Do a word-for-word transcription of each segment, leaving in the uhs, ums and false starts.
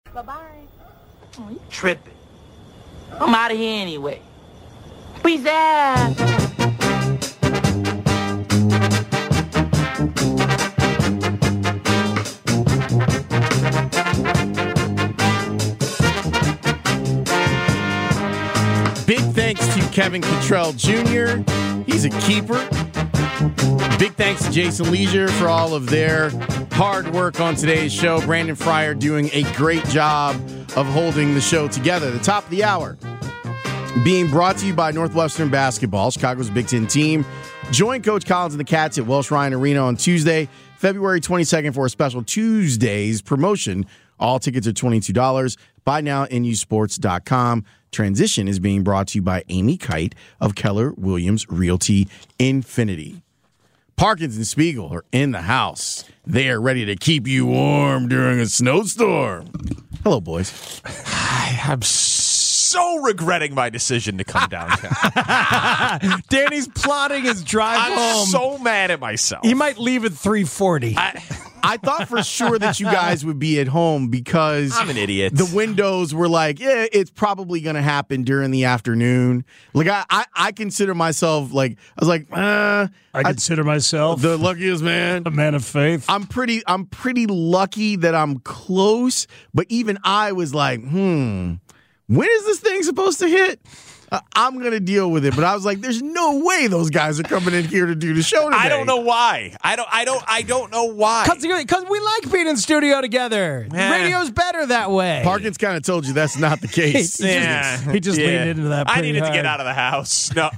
Bye-bye. Oh, you tripping. I'm out of here anyway. Peace out. Big thanks to Kevin Cottrell Junior He's a keeper. Big thanks to Jason Leisure for all of their hard work on today's show. Brandon Fryer doing a great job of holding the show together. The top of the hour being brought to you by Northwestern Basketball, Chicago's Big Ten team. Join Coach Collins and the Cats at Welsh Ryan Arena on Tuesday, February twenty-second for a special Tuesdays promotion. All tickets are twenty-two dollars. Buy now at N U sports dot com. Transition is being brought to you by Amy Kite of Keller Williams Realty Infinity. Parkins and Spiegel are in the house. They are ready to keep you warm during a snowstorm. Hello, boys. I'm so regretting my decision to come downtown. Danny's plotting his drive I'm home. so mad at myself. He might leave at three forty. I, I thought for sure that you guys would be at home because I'm an idiot. The windows were like, yeah, it's probably going to happen during the afternoon. Like I, I, I consider myself like I was like, uh, I consider I, myself the luckiest man, a man of faith. I'm pretty, I'm pretty lucky that I'm close. But even I was like, hmm, when is this thing supposed to hit? Uh, I'm going to deal with it. But I was like, there's no way those guys are coming in here to do the show today. I don't know why. I don't I don't I don't know why. Because we like being in studio together. Yeah. Radio's better that way. Parkins kind of told you that's not the case. He just, he just Yeah. leaned into that I pretty needed hard. to get out of the house. No,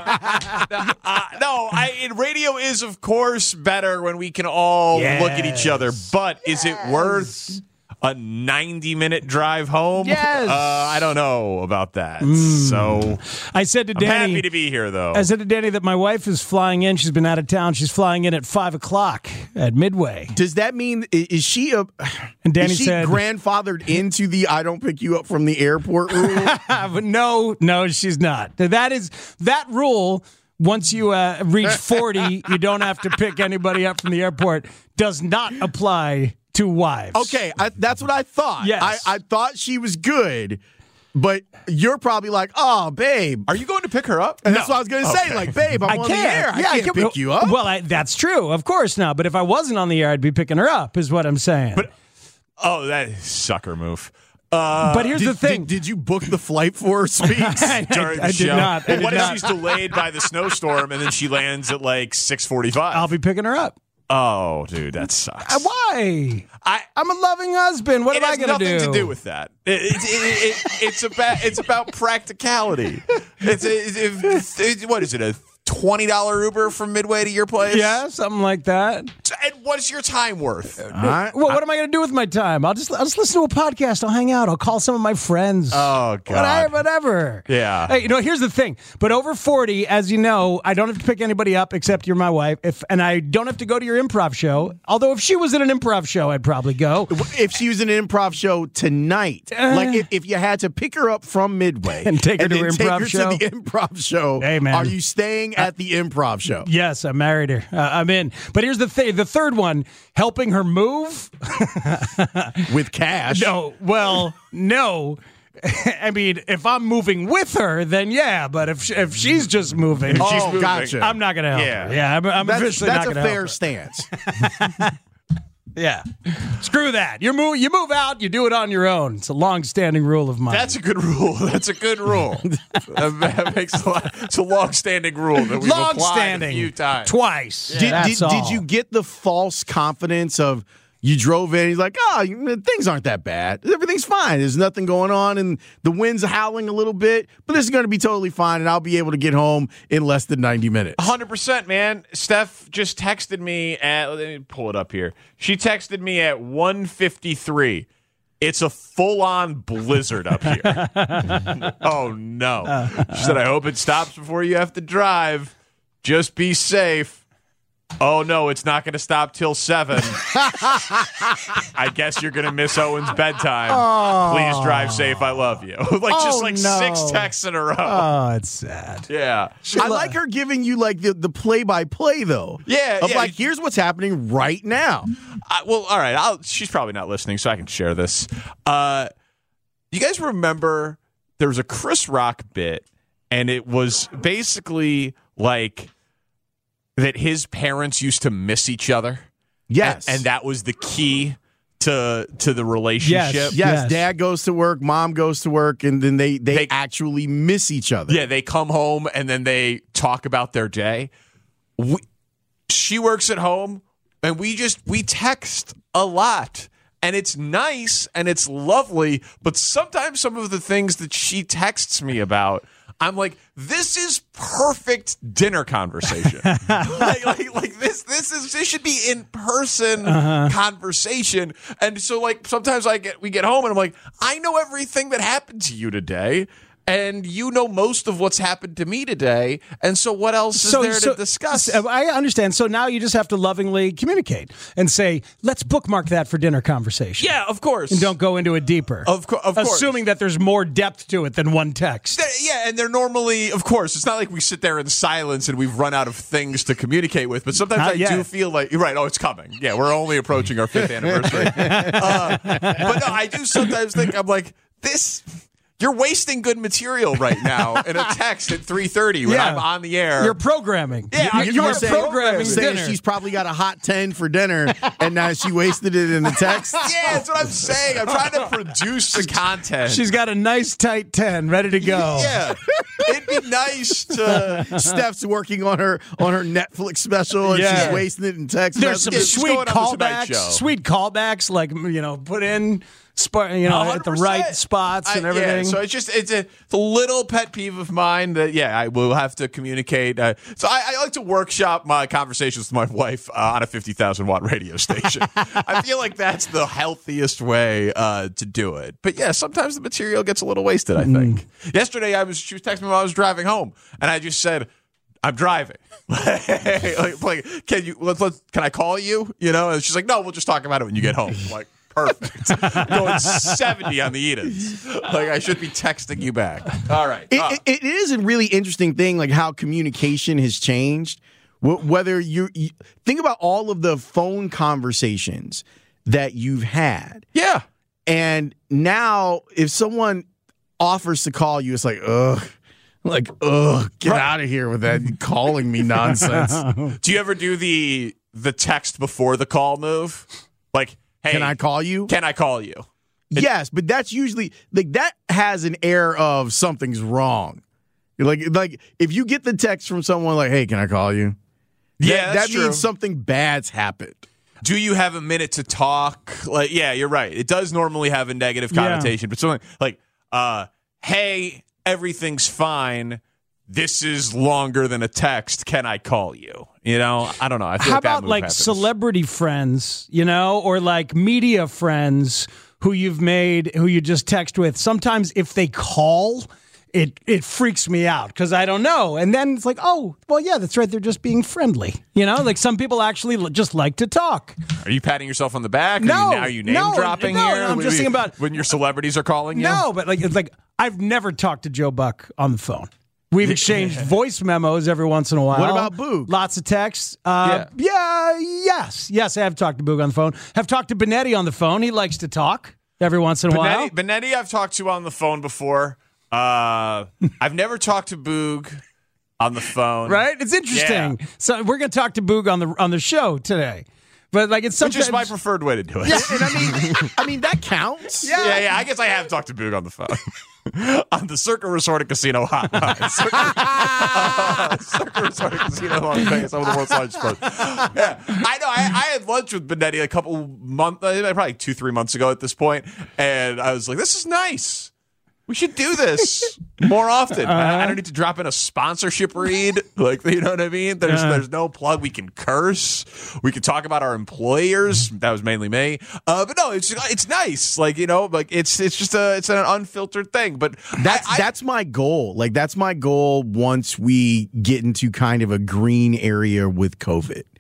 uh, uh, no. I, it, radio is, of course, better when we can all Yes. look at each other. But is it worth a ninety-minute drive home? Yes. Uh, I don't know about that. Mm. So I said to I'm Danny, happy to be here, though. I said to Danny that my wife is flying in. She's been out of town. She's flying in at five o'clock at Midway. Does that mean i- is she a And Danny is she said, grandfathered into the I don't pick you up from the airport rule? but no, no, she's not. That is that rule. Once you uh, reach forty, you don't have to pick anybody up from the airport. Does not apply to wives. Okay, I, that's what I thought. Yes. I, I thought she was good, but you're probably like, oh, babe. Are you going to pick her up? And that's what I was going to say. Okay. Like, babe, I'm I on can't. the air. I Yeah, can't can- pick you up. Well, I, that's true, of course not. But if I wasn't on the air, I'd be picking her up. Is what I'm saying. But oh, that is sucker move. Uh, But here's did, the thing. Did, did you book the flight for her, Speaks? I, during I the did show. not. I Well, did what if not. she's delayed by the snowstorm and then she lands at like six forty-five? I'll be picking her up. Oh, dude, that sucks. Uh, Why? I, I'm a loving husband. What it am I has going to nothing do? to do with that. It, it, it, it, it's about it's about practicality. It's, it's, it's, it's what is it? A twenty dollar Uber from Midway to your place? Yeah, something like that. And what's your time worth? I, Well, what am I going to do with my time? I'll just I'll just listen to a podcast. I'll hang out. I'll call some of my friends. Oh God. Whatever, whatever. Yeah. Hey, you know, here's the thing. But over forty, as you know, I don't have to pick anybody up except you're my wife. If and I don't have to go to your improv show. Although if she was at an improv show, I'd probably go. if she was in an improv show tonight, Uh, like if, if you had to pick her up from Midway And take her to then her take improv her show? to the improv show, Hey, man. are you staying at the improv show? Yes, I married her. Uh, I'm in. But here's the thing. The third one, helping her move. With cash? No, well, no. I mean, if I'm moving with her, then yeah. But if if she's just moving, Oh, She's moving. gotcha. I'm not going to help Yeah. her. Yeah, I'm, I'm That's, officially that's not a going to fair help her. stance. Yeah, screw that. You move. You move out. You do it on your own. It's a long-standing rule of mine. That's a good rule. That's a good rule. that makes a lot. It's a long-standing rule that we've applied a long-standing. few times. Twice. Did, That's did, did all. you get the false confidence of you drove in, he's like, oh, you- things aren't that bad. Everything's fine. There's nothing going on, and the wind's howling a little bit, but this is going to be totally fine, and I'll be able to get home in less than ninety minutes. one hundred percent, man. Steph just texted me at, let me pull it up here. She texted me at one fifty-three. It's a full-on blizzard up here. Oh, no. She said, I hope it stops before you have to drive. Just be safe. Oh, no, it's not going to stop till seven. I guess you're going to miss Owen's bedtime. Oh. Please drive safe. I love you. like Oh, Just like no. six texts in a row. Oh, it's sad. Yeah. I like her giving you like the, the play-by-play though. Yeah, Of yeah. like, here's what's happening right now. I, well, all right. I'll, she's probably not listening, so I can share this. Uh, you guys remember there was a Chris Rock bit, and it was basically like that his parents used to miss each other. Yes. And, and that was the key to to the relationship. Yes. Yes, dad goes to work, mom goes to work, and then they, they, They- actually miss each other. Yeah, they come home and then they talk about their day. We, she works at home, and we just we text a lot. And it's nice and it's lovely, but sometimes some of the things that she texts me about, I'm like, this is perfect dinner conversation. like, like, like this, this is this should be in person Uh-huh. conversation. And so, like, sometimes I get we get home and I'm like, I know everything that happened to you today. And you know most of what's happened to me today. And so what else is there to discuss? so I understand. So now you just have to lovingly communicate and say, let's bookmark that for dinner conversation. Yeah, of course. And don't go into it deeper. Of co- of course. Assuming that there's more depth to it than one text. They're- yeah, and they're normally, of course, it's not like we sit there in silence and we've run out of things to communicate with, but sometimes Not I yet. do feel like, you're right, oh, it's coming. Yeah, we're only approaching our fifth anniversary. uh, but no, I do sometimes think, I'm like, this... You're wasting good material right now in a text at three thirty when Yeah. I'm on the air. You're programming. Yeah, you're, you're you're saying- programming saying dinner. she's probably got a hot ten for dinner, and now she wasted it in the text. yeah, that's what I'm saying. I'm trying to produce the content. She's got a nice tight ten ready to go. yeah, it'd be nice to. Steph's working on her on her Netflix special, and Yeah. she's wasting it in text. There's some messages. She's sweet going on the Tonight callbacks, Show. sweet callbacks, like, you know, put in, sp- you know, at the one hundred right percent. spots and I- everything. Yeah, so it's just it's a, it's a little pet peeve of mine that yeah I will have to communicate. Uh, so I, I like to workshop my conversations with my wife uh, on a fifty thousand watt radio station. I feel like that's the healthiest way uh, to do it. But yeah, sometimes the material gets a little wasted. I think. Yesterday I was she was texting me while I was driving home, and I just said, I'm driving. like, like, can you? Let's, let's. Can I call you? You know? And she's like, no, we'll just talk about it when you get home. I'm like, perfect. Going seventy on the Edens. Like I should be texting you back. All right. It, Uh, it, it is a really interesting thing, like how communication has changed. Wh- Whether you, you think about all of the phone conversations that you've had, yeah. and now if someone offers to call you, it's like, ugh. Like, ugh, get Right. out of here with that calling me nonsense. Do you ever do the the text before the call move? Like, hey, Can I call you? Can I call you? Yes, but that's usually like that has an air of something's wrong. Like, like if you get the text from someone like, "Hey, can I call you?" Yeah, that, that's that true. means something bad's happened. Do you have a minute to talk? Like, yeah, you're right. It does normally have a negative Yeah. connotation, but something like, uh, hey, everything's fine. This is longer than a text. Can I call you? You know, I don't know. I feel How like that about move like happens. celebrity friends, you know, or like media friends who you've made, who you just text with? Sometimes if they call, it it freaks me out because I don't know. And then it's like, oh, well, yeah, that's right. They're just being friendly. You know, like some people actually l- just like to talk. Are you patting yourself on the back? No, Are you, now you name no, dropping no, here? I'm When just we- thinking about- when your celebrities are calling you. No, but like it's like I've never talked to Joe Buck on the phone. We've exchanged voice memos every once in a while. What about Boog? Lots of texts. Uh, yeah. yes. Yes, I have talked to Boog on the phone. Have talked to Benetti on the phone. He likes to talk every once in a while. Benetti, Benetti, I've talked to on the phone before. Uh, I've never talked to Boog on the phone. Right? It's interesting. Yeah. So we're going to talk to Boog on the on the show today. But like it's Which sometimes is my preferred way to do it. Yeah, and I mean, I mean that counts. Yeah. Yeah, yeah. I guess I have talked to Boog on the phone. on the Circa Resort and Casino hotline. Circa, uh, Circa Resort and Casino in Las Vegas, some of the world's largest sports. Yeah, I know. I, I had lunch with Benetti a couple months, probably two, three months ago at this point, and I was like, "This is nice. We should do this more often. I, I don't need to drop in a sponsorship read. Like, you know what I mean? There's Uh-huh. there's no plug. We can curse. We can talk about our employers. That was mainly me. Uh, but no, it's it's nice. Like, you know, like it's it's just a it's an unfiltered thing. But That's I, I, that's my goal. Like that's my goal once we get into kind of a green area with COVID.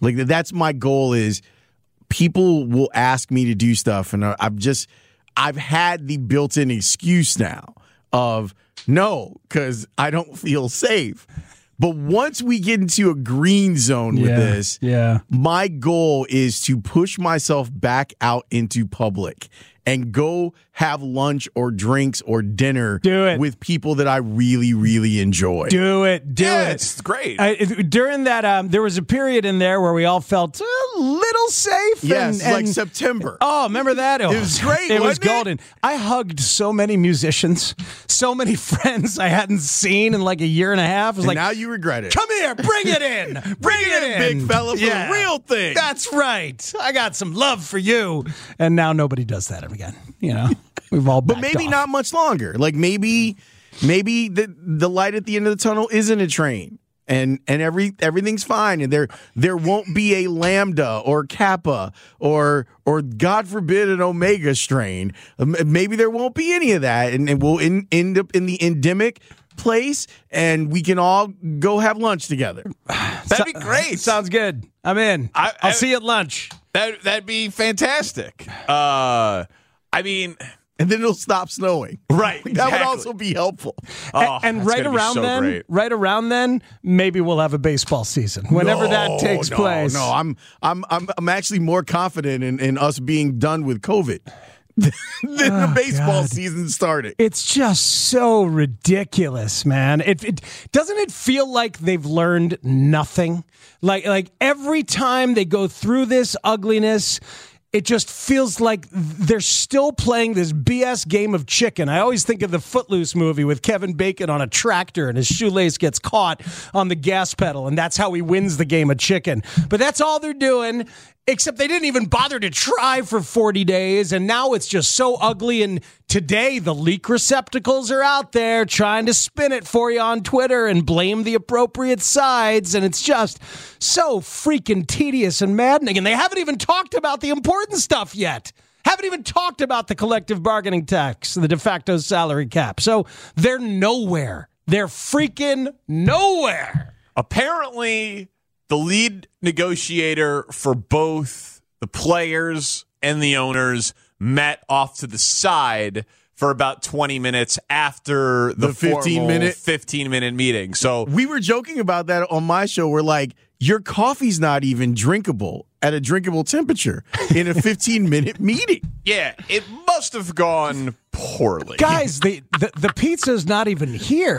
Like that's my goal is people will ask me to do stuff, and I've just I've had the built-in excuse now of no, because I don't feel safe. But once we get into a green zone with yeah, this, yeah. my goal is to push myself back out into public and go have lunch or drinks or dinner Do it. with people that I really, really enjoy. Do it. Do yeah, it. it's great. I, during that, um, there was a period in there where we all felt a little safe. Yes, and, and, like September. Oh, remember that? Oh, It was great, It was wasn't it? golden. I hugged so many musicians, so many friends I hadn't seen in like a year and a half. I was And like, now you regret it. come here, bring it in. Bring it in. Big fella, for the real thing. That's right. I got some love for you. And now nobody does that again. You know, we've all But backed maybe off. not much longer. Like maybe maybe the the light at the end of the tunnel isn't a train. And and every everything's fine, and there there won't be a Lambda or Kappa or or God forbid an Omega strain. Um, Maybe there won't be any of that, and, and we'll in, end up in the endemic place, and we can all go have lunch together. That'd be great. Sounds good. I'm in. I- I'll I- see you at lunch. That that'd be fantastic. Uh, I mean, And then it'll stop snowing. right? That would exactly. also be helpful. Oh, and that's right gonna be around so then, great. right around then, maybe we'll have a baseball season. Whenever that No, takes no, place. No, I'm I'm I'm I'm actually more confident in, in us being done with COVID than the baseball God. season started. It's just so ridiculous, man. It, it doesn't it feel like they've learned nothing? Like like every time they go through this ugliness, it just feels like they're still playing this B S game of chicken. I always think of the Footloose movie with Kevin Bacon on a tractor and his shoelace gets caught on the gas pedal, and that's how he wins the game of chicken. But that's all they're doing, except they didn't even bother to try for forty days, and now it's just so ugly. And today, the leak receptacles are out there trying to spin it for you on Twitter and blame the appropriate sides, and it's just so freaking tedious and maddening. And they haven't even talked about the important stuff yet. Haven't even talked about the collective bargaining tax, the de facto salary cap. So they're nowhere. They're freaking nowhere. Apparently, the lead negotiator for both the players and the owners met off to the side for about twenty minutes after the, The fifteen formal minute fifteen minute meeting. So We were joking about that on my show. We're like, your coffee's not even drinkable at a drinkable temperature in a fifteen minute meeting. yeah, it must have gone poorly. Guys, the, the, the pizza's not even here.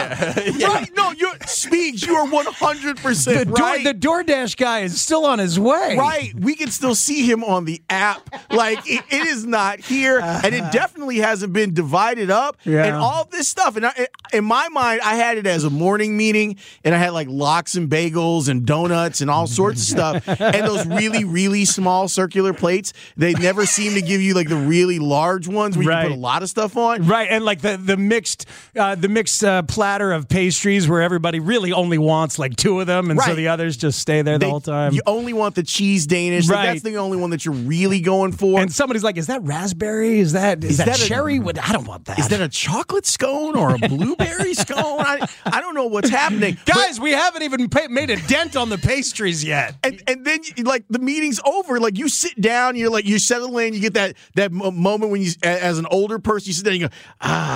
Right? No, you're Speaks, you are one hundred The, percent door, right. the DoorDash guy is still on his way. Right. We can still see him on the app. Like, it, it is not here. And it definitely hasn't been divided up. Yeah. And all this stuff. And I, in my mind, I had it as a morning meeting. And I had like lox and bagels and donuts and all sorts of stuff. And those really, really small circular plates, they never seem to give you like the really large ones where you Right. can put a lot of stuff on. Right, and like the the mixed uh, the mixed uh, platter of pastries where everybody really only wants like two of them, and so Right. the others just stay there the They- whole time. You only want the cheese Danish. Like, Right. that's the only one that you're really going for. And somebody's like, "Is that raspberry? Is that is, Is that, that a- cherry? What? I don't want that." Is that a chocolate scone or a blueberry scone? I, I don't know what's happening. But- Guys, we haven't even pa- made a dent on the pastries yet. And and then like the meeting's over, like you sit down, you're like you settle in, you get that that mo- moment when you, a- as an older person, you sit there and you go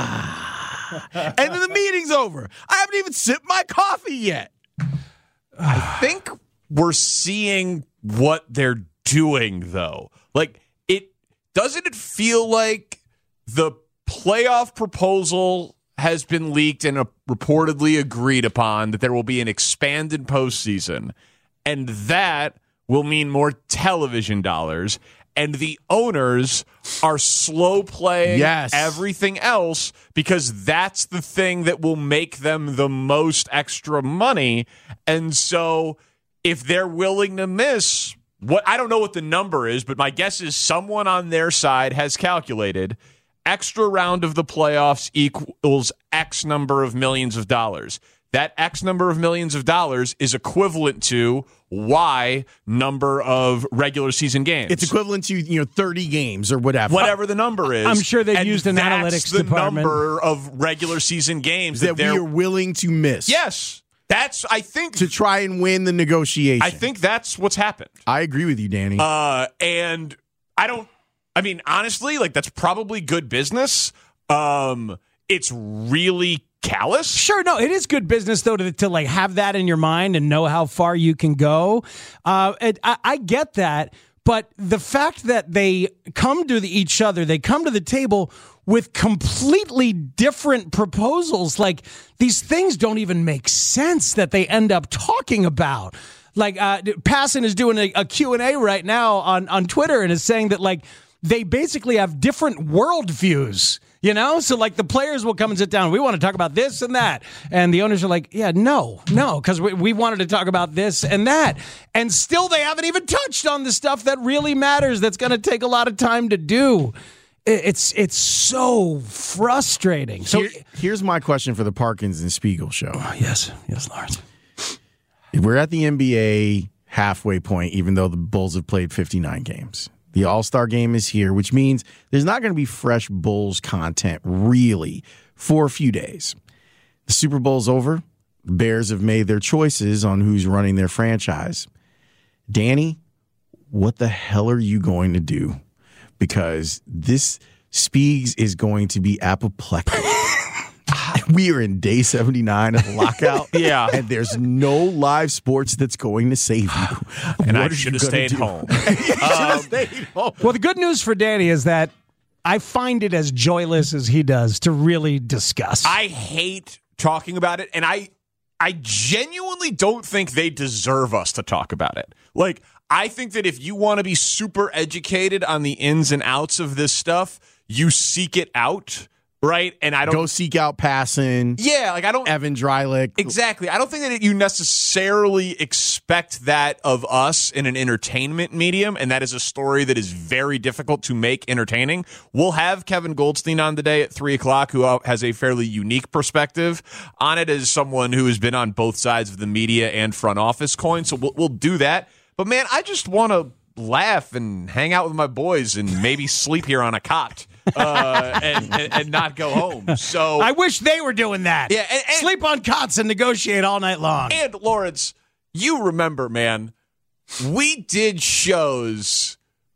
ah, and then the meeting's over. I haven't even sipped my coffee yet. I think we're seeing what they're doing, though. Like, it doesn't it feel like the playoff proposal has been leaked and uh, reportedly agreed upon that there will be an expanded postseason, and that will mean more television dollars. And the owners are slow playing Yes. everything else because that's the thing that will make them the most extra money. And so if they're willing to miss what, I don't know what the number is, but my guess is someone on their side has calculated extra round of the playoffs equals X number of millions of dollars. That X number of millions of dollars is equivalent to Y number of regular season games. It's equivalent to you know thirty games or whatever. Whatever the number is. I'm sure they've And used an that's analytics the department. number of regular season games that, that we they're are willing to miss. Yes. That's, I think, to try and win the negotiation. I think that's what's happened. I agree with you, Danny. Uh, and I don't, I mean, honestly, like, that's probably good business. Um, it's really callous. Sure, no, it is good business, though, to, to like have that in your mind and know how far you can go. Uh, and I, I get that. But the fact that they come to the, each other, they come to the table with completely different proposals. Like, these things don't even make sense that they end up talking about. Like, uh, Passan is doing a, a Q and A right now on, on Twitter and is saying that, like, they basically have different worldviews. You know, so like the players will come and sit down. We want to talk about this and that. And the owners are like, yeah, no, no, because we, we wanted to talk about this and that. And still they haven't even touched on the stuff that really matters that's going to take a lot of time to do. It's it's so frustrating. So Here, here's my question for the Parkins and Spiegel show. Oh, yes, yes, Lawrence. We're at the N B A halfway point, even though the Bulls have played fifty-nine games. The All-Star game is here, which means there's not going to be fresh Bulls content, really, for a few days. The Super Bowl's over. The Bears have made their choices on who's running their franchise. Danny, what the hell are you going to do? Because this Speegs is going to be apoplectic. We are in day seventy-nine of the lockout. Yeah. And there's no live sports that's going to save you. And What I are should you have gonna stayed do? home. You should have Um, stayed home. Well, the good news for Danny is that I find it as joyless as he does to really discuss. I hate talking about it, and I I genuinely don't think they deserve us to talk about it. Like, I think that if you want to be super educated on the ins and outs of this stuff, you seek it out, right? And I don't Go seek out Passan, Yeah, like I don't Evan Drylick. Exactly. I don't think that you necessarily expect that of us in an entertainment medium, and that is a story that is very difficult to make entertaining. We'll have Kevin Goldstein on today at three o'clock, who has a fairly unique perspective on it as someone who has been on both sides of the media and front office coin, so we'll, we'll do that. But, man, I just want to laugh and hang out with my boys and maybe sleep here on a cot. uh, and, and, and not go home. So I wish they were doing that. Yeah, and- and- Sleep on cots and negotiate all night long. And Lawrence, you remember, man, we did shows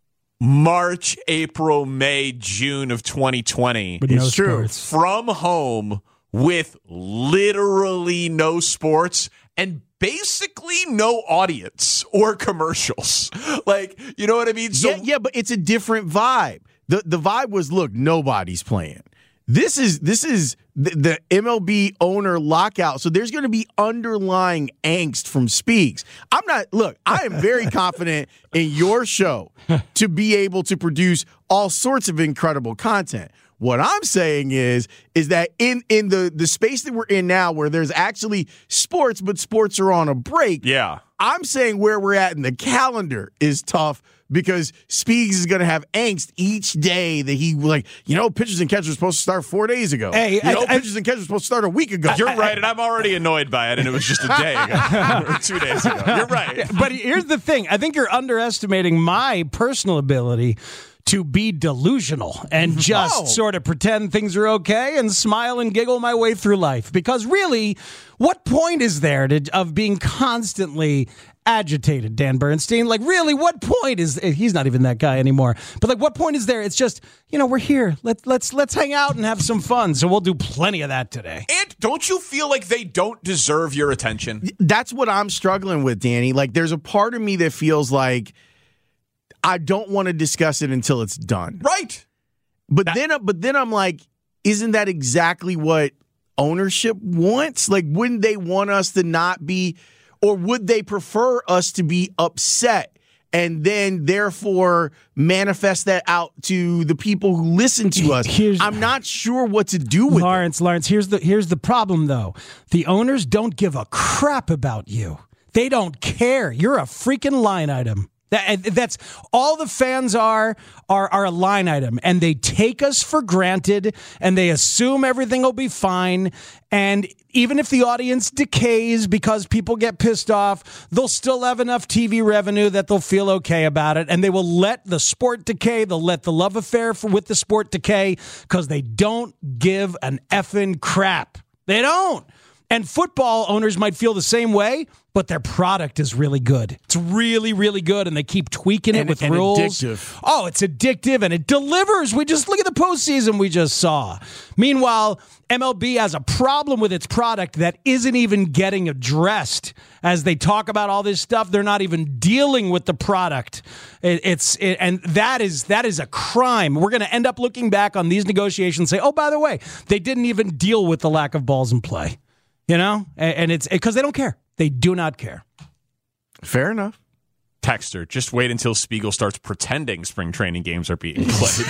March, April, May, June of twenty twenty But no It's true. sports. from home with literally no sports and basically no audience or commercials. Like, you know what I mean? So yeah, yeah, but it's a different vibe. The the vibe was, look, nobody's playing. This is this is the, the M L B owner lockout. So there's going to be underlying angst from Speaks. I'm not, look, I am very confident in your show to be able to produce all sorts of incredible content. What I'm saying is, is that in, in the, the space that we're in now, where there's actually sports, but sports are on a break. yeah. I'm saying where we're at in the calendar is tough because Speaks is going to have angst each day that he, like, you know, pitchers and catchers were supposed to start four days ago. Hey, you I- know, I- pitchers and catchers were supposed to start a week ago. You're right, and I'm already annoyed by it, and it was just a day ago or two days ago. You're right. But here's the thing. I think you're underestimating my personal ability to be delusional and just Oh. sort of pretend things are okay and smile and giggle my way through life. Because really, what point is there to, of being constantly agitated, Dan Bernstein? Like, really, what point is he's not even that guy anymore? But like, what point is there? It's just, you know, we're here. Let's let's let's hang out and have some fun. So we'll do plenty of that today. And don't you feel like they don't deserve your attention? That's what I'm struggling with, Danny. Like, there's a part of me that feels like I don't want to discuss it until it's done. Right. But then, but then I'm like, isn't that exactly what ownership wants? Like, wouldn't they want us to not be, or would they prefer us to be upset and then therefore manifest that out to the people who listen to us? Here's- I'm not sure what to do with it. Lawrence, Lawrence, here's the here's the problem though. The owners don't give a crap about you. They don't care. You're a freaking line item. That, that's all the fans are, are are a line item, and they take us for granted, and they assume everything will be fine. And even if the audience decays because people get pissed off, they'll still have enough T V revenue that they'll feel okay about it, and they will let the sport decay. They'll let the love affair for, with the sport decay because they don't give an effing crap. They don't. And football owners might feel the same way, but their product is really good. It's really, really good, and they keep tweaking it And- with and rules. addictive. Oh, it's addictive, and it delivers. We just look at the postseason we just saw. Meanwhile, M L B has a problem with its product that isn't even getting addressed. As they talk about all this stuff, they're not even dealing with the product. It, it's it, and that is that is a crime. We're going to end up looking back on these negotiations and say, oh, by the way, they didn't even deal with the lack of balls in play. You know, and, and it's because they don't care. They do not care. Fair enough. Texter, just wait until Spiegel starts pretending spring training games are being played.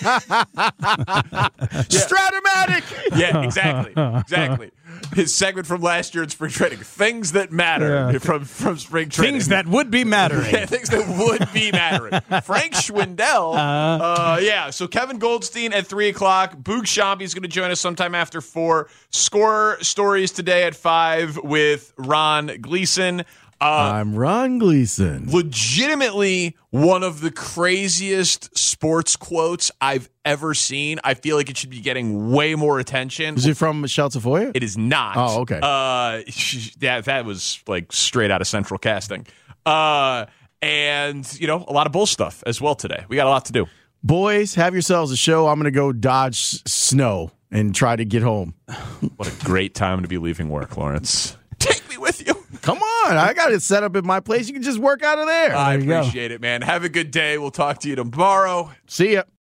Stratomatic. Yeah, exactly. Exactly. His segment from last year in spring training. Things that matter Yeah. from, from spring training. Things that would be mattering. Yeah, things that would be mattering. Frank Schwindel. Uh, yeah, so Kevin Goldstein at three o'clock. Boog Shambi is going to join us sometime after four. Score stories today at five with Ron Gleason. Uh, I'm Ron Gleason. legitimately one of the craziest sports quotes I've ever seen. I feel like it should be getting way more attention. Is it from Michelle Tafoya? It is not. Oh, okay. Uh, that that was like straight out of Central Casting. Uh, and you know, a lot of bull stuff as well today. We got a lot to do. Boys, have yourselves a show. I'm going to go dodge s- snow and try to get home. What a great time to be leaving work, Lawrence. Take me with you. Come on. I got it set up at my place. You can just work out of there. I you go. appreciate it, man. Have a good day. We'll talk to you tomorrow. See ya.